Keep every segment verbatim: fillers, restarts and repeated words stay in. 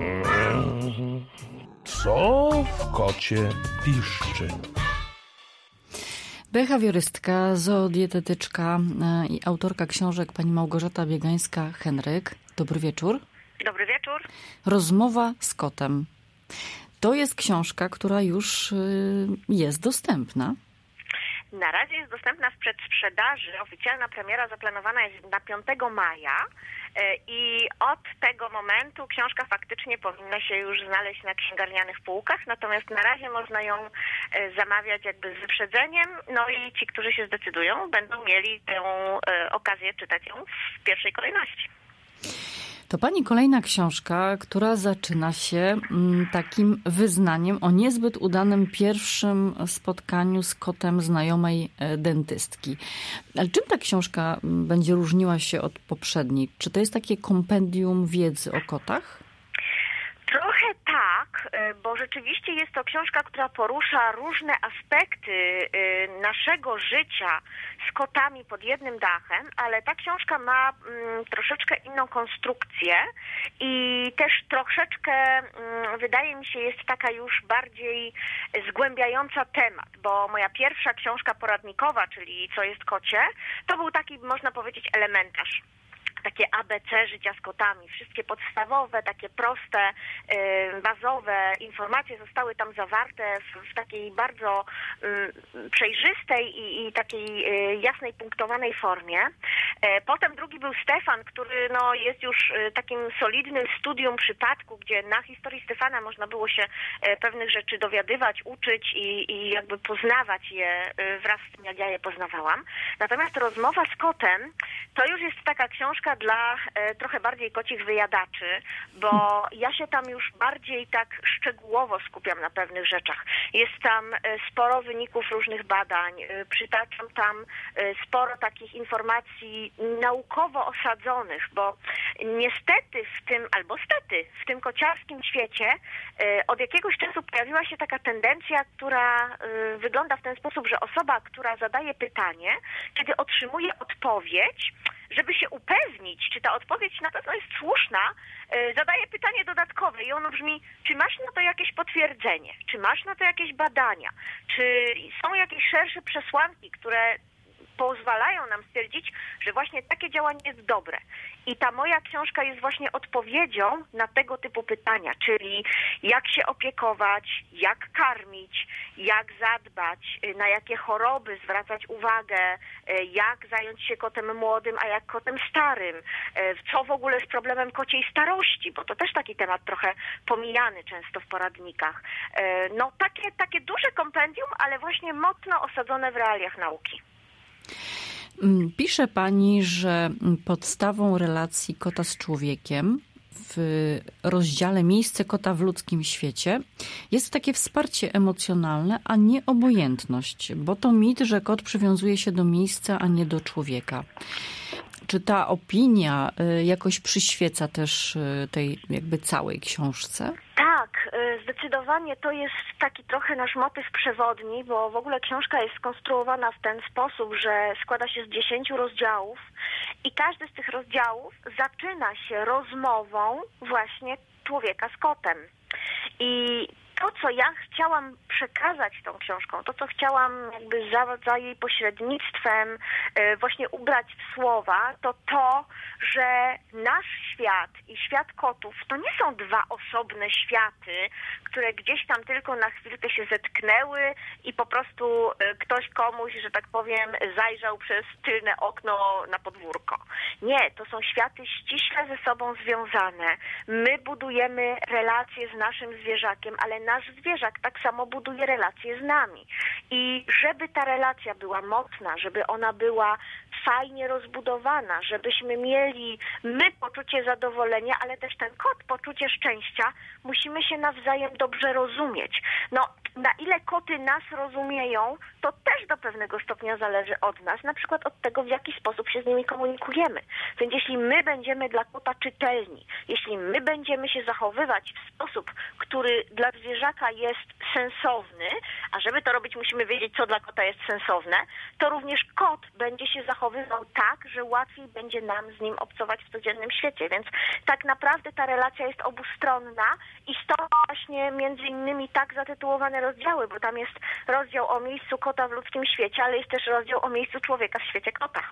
Co w kocie piszczy? Behawiorystka, zoodietetyczka i autorka książek pani Małgorzata Biegańska-Henryk. Dobry wieczór. Dobry wieczór. Rozmowa z kotem. To jest książka, która już jest dostępna. Na razie jest dostępna w przedsprzedaży. Oficjalna premiera zaplanowana jest na piątego maja i od tego momentu książka faktycznie powinna się już znaleźć na księgarnianych półkach, natomiast na razie można ją zamawiać jakby z wyprzedzeniem, no i ci, którzy się zdecydują, będą mieli tę okazję czytać ją w pierwszej kolejności. To pani kolejna książka, która zaczyna się takim wyznaniem o niezbyt udanym pierwszym spotkaniu z kotem znajomej dentystki. Ale czym ta książka będzie różniła się od poprzedniej? Czy to jest takie kompendium wiedzy o kotach? Trochę tak, bo rzeczywiście jest to książka, która porusza różne aspekty naszego życia z kotami pod jednym dachem, ale ta książka ma troszeczkę inną konstrukcję i też troszeczkę, wydaje mi się, jest taka już bardziej zgłębiająca temat, bo moja pierwsza książka poradnikowa, czyli Co jest kocie, to był taki, można powiedzieć, elementarz. Takie A B C życia z kotami. Wszystkie podstawowe, takie proste, bazowe informacje zostały tam zawarte w, w takiej bardzo um, przejrzystej i, i takiej jasnej, punktowanej formie. Potem drugi był Stefan, który no, jest już takim solidnym studium przypadku, gdzie na historii Stefana można było się pewnych rzeczy dowiadywać, uczyć i, i jakby poznawać je wraz z tym, jak ja je poznawałam. Natomiast Rozmowa z kotem to już jest taka książka dla e, trochę bardziej kocich wyjadaczy, bo ja się tam już bardziej tak szczegółowo skupiam na pewnych rzeczach. Jest tam e, sporo wyników różnych badań, e, przytaczam tam e, sporo takich informacji naukowo osadzonych, bo niestety w tym, albo stety, w tym kociarskim świecie e, od jakiegoś czasu pojawiła się taka tendencja, która e, wygląda w ten sposób, że osoba, która zadaje pytanie, kiedy otrzymuje odpowiedź, żeby się upewnić, czy ta odpowiedź na pewno jest słuszna, zadaje pytanie dodatkowe i ono brzmi, czy masz na to jakieś potwierdzenie, czy masz na to jakieś badania, czy są jakieś szersze przesłanki, które pozwalają nam stwierdzić, że właśnie takie działanie jest dobre. I ta moja książka jest właśnie odpowiedzią na tego typu pytania, czyli jak się opiekować, jak karmić, jak zadbać, na jakie choroby zwracać uwagę, jak zająć się kotem młodym, a jak kotem starym, co w ogóle z problemem kociej starości, bo to też taki temat trochę pomijany często w poradnikach. No takie, takie duże kompendium, ale właśnie mocno osadzone w realiach nauki. Pisze pani, że podstawą relacji kota z człowiekiem w rozdziale Miejsce kota w ludzkim świecie jest takie wsparcie emocjonalne, a nie obojętność, bo to mit, że kot przywiązuje się do miejsca, a nie do człowieka. Czy ta opinia jakoś przyświeca też tej jakby całej książce? Tak, zdecydowanie to jest taki trochę nasz motyw przewodni, bo w ogóle książka jest skonstruowana w ten sposób, że składa się z dziesięciu rozdziałów i każdy z tych rozdziałów zaczyna się rozmową właśnie człowieka z kotem. I to, co ja chciałam przekazać tą książką, to, co chciałam jakby za, za jej pośrednictwem e, właśnie ubrać w słowa, to to, że nasz świat i świat kotów to nie są dwa osobne światy, które gdzieś tam tylko na chwilkę się zetknęły i po prostu e, ktoś komuś, że tak powiem, zajrzał przez tylne okno na podwórko. Nie, to są światy ściśle ze sobą związane. My budujemy relacje z naszym zwierzakiem, ale nasz zwierzak tak samo buduje relacje z nami. I żeby ta relacja była mocna, żeby ona była fajnie rozbudowana, żebyśmy mieli my poczucie zadowolenia, ale też ten kot poczucie szczęścia, musimy się nawzajem dobrze rozumieć. No, na ile koty nas rozumieją, to też do pewnego stopnia zależy od nas, na przykład od tego, w jaki sposób się z nimi komunikujemy. Więc jeśli my będziemy dla kota czytelni, jeśli my będziemy się zachowywać w sposób, który dla zwierzaka jest sensowny, sensowny, a żeby to robić, musimy wiedzieć, co dla kota jest sensowne, to również kot będzie się zachowywał tak, że łatwiej będzie nam z nim obcować w codziennym świecie. Więc tak naprawdę ta relacja jest obustronna i stąd właśnie między innymi tak zatytułowane rozdziały, bo tam jest rozdział o miejscu kota w ludzkim świecie, ale jest też rozdział o miejscu człowieka w świecie kota.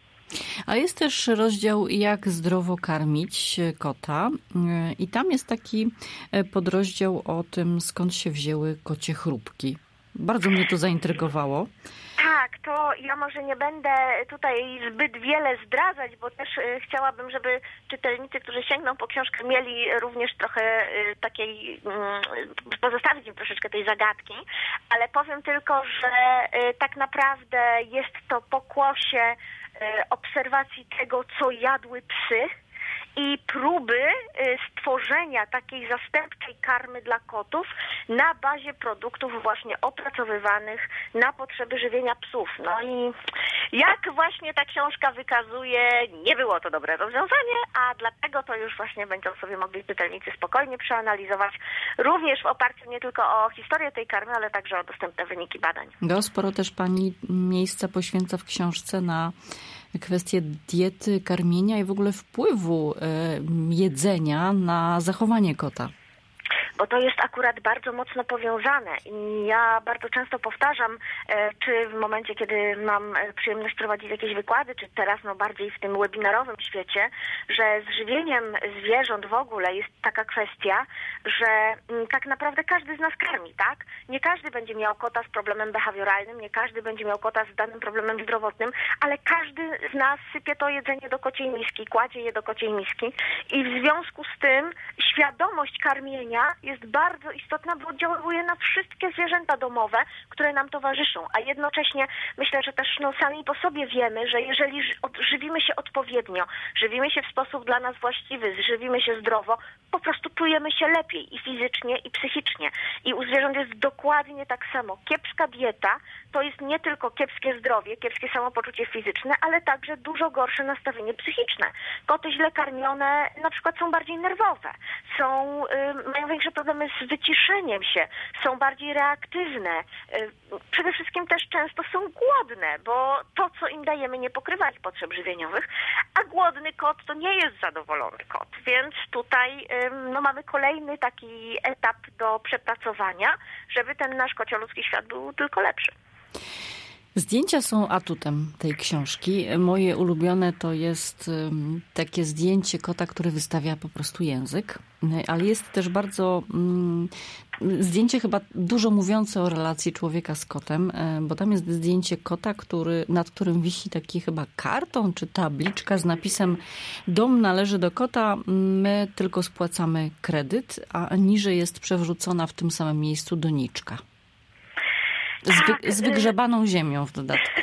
A jest też rozdział, jak zdrowo karmić kota i tam jest taki podrozdział o tym, skąd się wzięły kocie chrupki. Bardzo mnie to zaintrygowało. Tak, to ja może nie będę tutaj zbyt wiele zdradzać, bo też chciałabym, żeby czytelnicy, którzy sięgną po książkę, mieli również trochę takiej, pozostawić im troszeczkę tej zagadki, ale powiem tylko, że tak naprawdę jest to pokłosie obserwacji tego, co jadły psy i próby stworzenia takiej zastępczej karmy dla kotów na bazie produktów właśnie opracowywanych na potrzeby żywienia psów. No i jak właśnie ta książka wykazuje, nie było to dobre rozwiązanie, a dlatego to już właśnie będą sobie mogli czytelnicy spokojnie przeanalizować, również w oparciu nie tylko o historię tej karmy, ale także o dostępne wyniki badań. No, sporo też pani miejsca poświęca w książce na kwestie diety, karmienia i w ogóle wpływu jedzenia na zachowanie kota. Bo to jest akurat bardzo mocno powiązane i ja bardzo często powtarzam, czy w momencie, kiedy mam przyjemność prowadzić jakieś wykłady, czy teraz no bardziej w tym webinarowym świecie, że z żywieniem zwierząt w ogóle jest taka kwestia, że tak naprawdę każdy z nas karmi, tak? Nie każdy będzie miał kota z problemem behawioralnym, nie każdy będzie miał kota z danym problemem zdrowotnym, ale każdy z nas sypie to jedzenie do kociej miski, kładzie je do kociej miski i w związku z tym świadomość karmienia jest bardzo istotna, bo oddziałuje na wszystkie zwierzęta domowe, które nam towarzyszą, a jednocześnie myślę, że też no, sami po sobie wiemy, że jeżeli żywimy się odpowiednio, żywimy się w sposób dla nas właściwy, żywimy się zdrowo, po prostu czujemy się lepiej i fizycznie, i psychicznie. I u zwierząt jest dokładnie tak samo. Kiepska dieta to jest nie tylko kiepskie zdrowie, kiepskie samopoczucie fizyczne, ale także dużo gorsze nastawienie psychiczne. Koty źle karmione na przykład są bardziej nerwowe, są, y, mają większe problemy z wyciszeniem się, są bardziej reaktywne. Y, przede wszystkim też często są głodne, bo to, co im dajemy, nie pokrywa ich potrzeb żywieniowych, a głodny kot to nie jest zadowolony kot. Więc tutaj y, no, mamy kolejny taki etap do przepracowania, żeby ten nasz kocioludzki świat był tylko lepszy. Zdjęcia są atutem tej książki. Moje ulubione to jest takie zdjęcie kota, który wystawia po prostu język, ale jest też bardzo um, zdjęcie chyba dużo mówiące o relacji człowieka z kotem, bo tam jest zdjęcie kota, który, nad którym wisi taki chyba karton czy tabliczka z napisem: dom należy do kota, my tylko spłacamy kredyt, a niżej jest przewrócona w tym samym miejscu doniczka. Z, wy, z wygrzebaną ziemią w dodatku.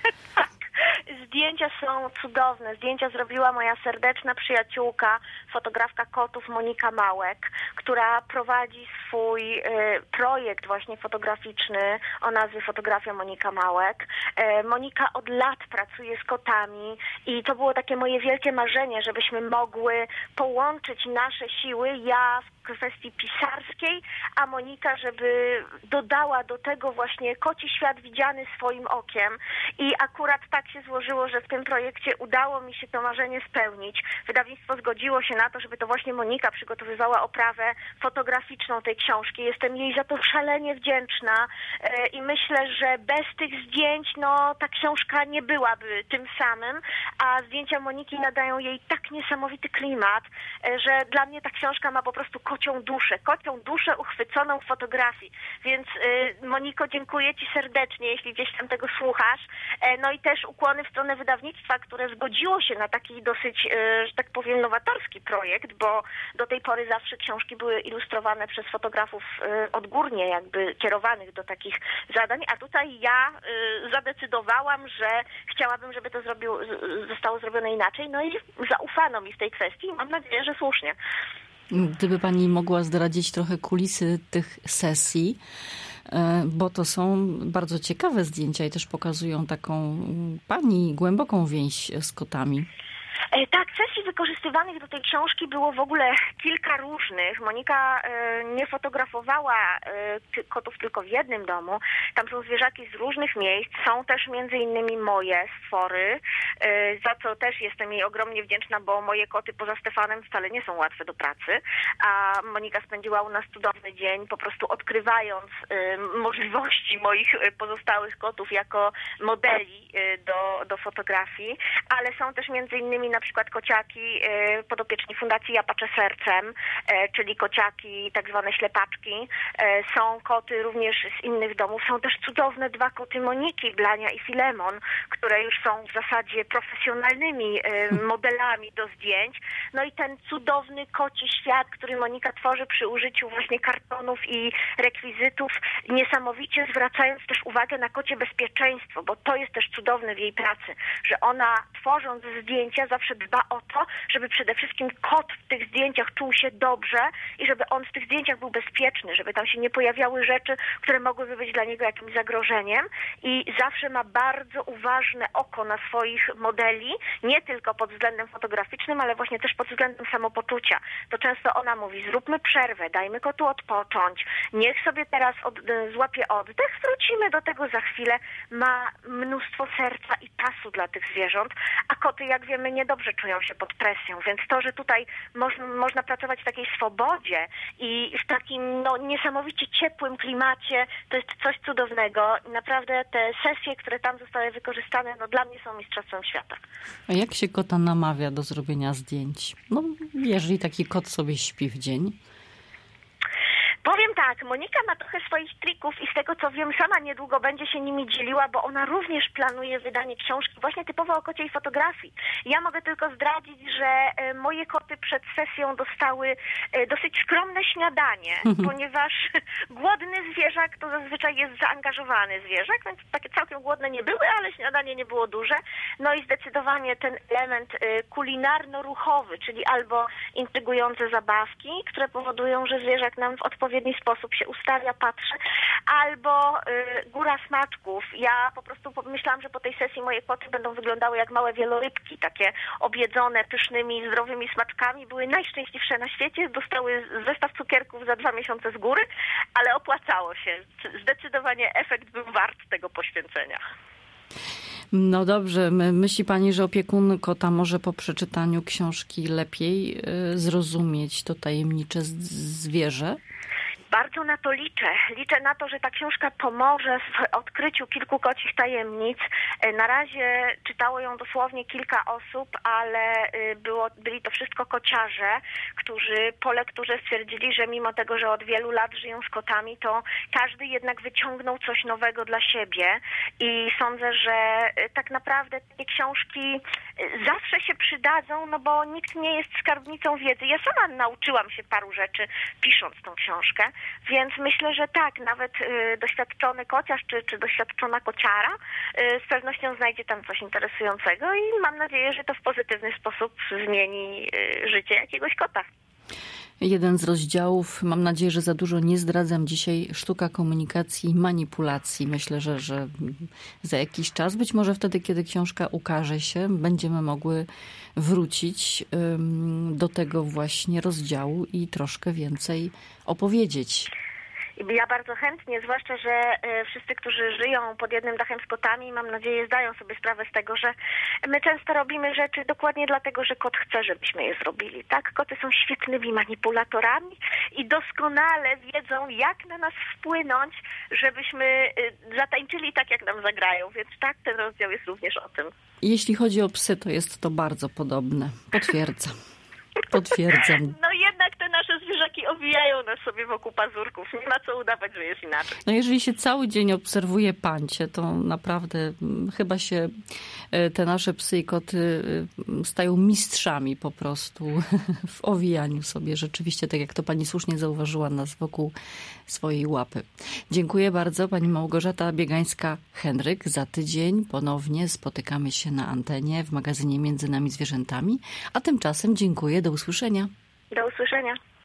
Zdjęcia są cudowne. Zdjęcia zrobiła moja serdeczna przyjaciółka, fotografka kotów Monika Małek, która prowadzi swój y, projekt właśnie fotograficzny o nazwie Fotografia Monika Małek. Y, Monika od lat pracuje z kotami i to było takie moje wielkie marzenie, żebyśmy mogły połączyć nasze siły. Ja w kwestii pisarskiej, a Monika, żeby dodała do tego właśnie koci świat widziany swoim okiem. I akurat tak się złożyło, że w tym projekcie udało mi się to marzenie spełnić. Wydawnictwo zgodziło się na to, żeby to właśnie Monika przygotowywała oprawę fotograficzną tej książki. Jestem jej za to szalenie wdzięczna i myślę, że bez tych zdjęć no ta książka nie byłaby tym samym, a zdjęcia Moniki nadają jej tak niesamowity klimat, że dla mnie ta książka ma po prostu kocią duszę, kocią duszę uchwyconą w fotografii. Więc y, Moniko, dziękuję Ci serdecznie, jeśli gdzieś tam tego słuchasz. E, no i też ukłony w stronę wydawnictwa, które zgodziło się na taki dosyć, y, że tak powiem, nowatorski projekt, bo do tej pory zawsze książki były ilustrowane przez fotografów y, odgórnie jakby kierowanych do takich zadań, a tutaj ja y, zadecydowałam, że chciałabym, żeby to zrobił, zostało zrobione inaczej, no i zaufano mi w tej kwestii i mam nadzieję, że słusznie. Gdyby pani mogła zdradzić trochę kulisy tych sesji, bo to są bardzo ciekawe zdjęcia i też pokazują taką pani głęboką więź z kotami. E, Tak, sesji wykorzystywanych do tej książki było w ogóle kilka różnych. Monika e, nie fotografowała e, ty, kotów tylko w jednym domu. Tam są zwierzaki z różnych miejsc. Są też między innymi moje stwory, e, za co też jestem jej ogromnie wdzięczna, bo moje koty poza Stefanem wcale nie są łatwe do pracy. A Monika spędziła u nas cudowny dzień, po prostu odkrywając e, możliwości moich e, pozostałych kotów jako modeli e, do, do fotografii. Ale są też między innymi na przykład kociaki e, podopieczni Fundacji Ja Patrzę Sercem, e, czyli kociaki tak zwane ślepaczki. E, są koty również z innych domów. Są też cudowne dwa koty Moniki, Blania i Filemon, które już są w zasadzie profesjonalnymi e, modelami do zdjęć. No i ten cudowny koci świat, który Monika tworzy przy użyciu właśnie kartonów i rekwizytów, niesamowicie zwracając też uwagę na kocie bezpieczeństwo, bo to jest też cudowne w jej pracy, że ona tworząc zdjęcia zawsze dba o to, żeby przede wszystkim kot w tych zdjęciach czuł się dobrze i żeby on w tych zdjęciach był bezpieczny, żeby tam się nie pojawiały rzeczy, które mogłyby być dla niego jakimś zagrożeniem i zawsze ma bardzo uważne oko na swoich modeli, nie tylko pod względem fotograficznym, ale właśnie też pod względem samopoczucia. To często ona mówi, zróbmy przerwę, dajmy kotu odpocząć, niech sobie teraz od, złapie oddech, wrócimy do tego za chwilę. Ma mnóstwo serca i czasu dla tych zwierząt, a koty, jak wiemy, niedobrze czują się pod presją, więc to, że tutaj można, można pracować w takiej swobodzie i w takim no, niesamowicie ciepłym klimacie, to jest coś cudownego i naprawdę te sesje, które tam zostały wykorzystane, no dla mnie są mistrzostwem świata. A jak się kota namawia do zrobienia zdjęć? No, jeżeli taki kot sobie śpi w dzień. Powiem tak, Monika ma trochę swoich trików i z tego co wiem, sama niedługo będzie się nimi dzieliła, bo ona również planuje wydanie książki właśnie typowo o kociej fotografii. Ja mogę tylko zdradzić, że moje koty przed sesją dostały dosyć skromne śniadanie, ponieważ głodny zwierzak to zazwyczaj jest zaangażowany zwierzak, więc takie całkiem głodne nie były, ale śniadanie nie było duże. No i zdecydowanie ten element kulinarno-ruchowy, czyli albo intrygujące zabawki, które powodują, że zwierzak nam w odpowiedni sposób się ustawia, patrzy, albo y, góra smaczków. Ja po prostu pomyślałam, że po tej sesji moje koty będą wyglądały jak małe wielorybki, takie objedzone pysznymi, zdrowymi smaczkami. Były najszczęśliwsze na świecie, dostały zestaw cukierków za dwa miesiące z góry, ale opłacało się. Zdecydowanie efekt był wart tego poświęcenia. No dobrze, myśli pani, że opiekun kota może po przeczytaniu książki lepiej zrozumieć to tajemnicze zwierzę? Bardzo na to liczę. Liczę na to, że ta książka pomoże w odkryciu kilku kocich tajemnic. Na razie czytało ją dosłownie kilka osób, ale było, byli to wszystko kociarze, którzy po lekturze stwierdzili, że mimo tego, że od wielu lat żyją z kotami, to każdy jednak wyciągnął coś nowego dla siebie i sądzę, że tak naprawdę te książki zawsze się przydadzą, no bo nikt nie jest skarbnicą wiedzy. Ja sama nauczyłam się paru rzeczy pisząc tą książkę. Więc myślę, że tak, nawet y, doświadczony kociarz czy, czy doświadczona kociara y, z pewnością znajdzie tam coś interesującego i mam nadzieję, że to w pozytywny sposób zmieni y, życie jakiegoś kota. Jeden z rozdziałów, mam nadzieję, że za dużo nie zdradzam dzisiaj, sztuka komunikacji i manipulacji. Myślę, że, że za jakiś czas, być może wtedy, kiedy książka ukaże się, będziemy mogły wrócić do tego właśnie rozdziału i troszkę więcej opowiedzieć. Ja bardzo chętnie, zwłaszcza, że wszyscy, którzy żyją pod jednym dachem z kotami, mam nadzieję, zdają sobie sprawę z tego, że my często robimy rzeczy dokładnie dlatego, że kot chce, żebyśmy je zrobili. Tak, koty są świetnymi manipulatorami i doskonale wiedzą, jak na nas wpłynąć, żebyśmy zatańczyli tak, jak nam zagrają. Więc tak, ten rozdział jest również o tym. Jeśli chodzi o psy, to jest to bardzo podobne. Potwierdzam. Potwierdzam. No jednak te nasze zwierzaki owijają nas sobie wokół pazurków. Nie ma co udawać, że jest inaczej. No jeżeli się cały dzień obserwuje pancie, to naprawdę chyba się te nasze psy i koty stają mistrzami po prostu w owijaniu sobie. Rzeczywiście, tak jak to pani słusznie zauważyła, nas wokół swojej łapy. Dziękuję bardzo pani Małgorzata Biegańska-Henryk. Za tydzień ponownie spotykamy się na antenie w magazynie Między nami zwierzętami. A tymczasem dziękuję. Do usłyszenia. Do usłyszenia.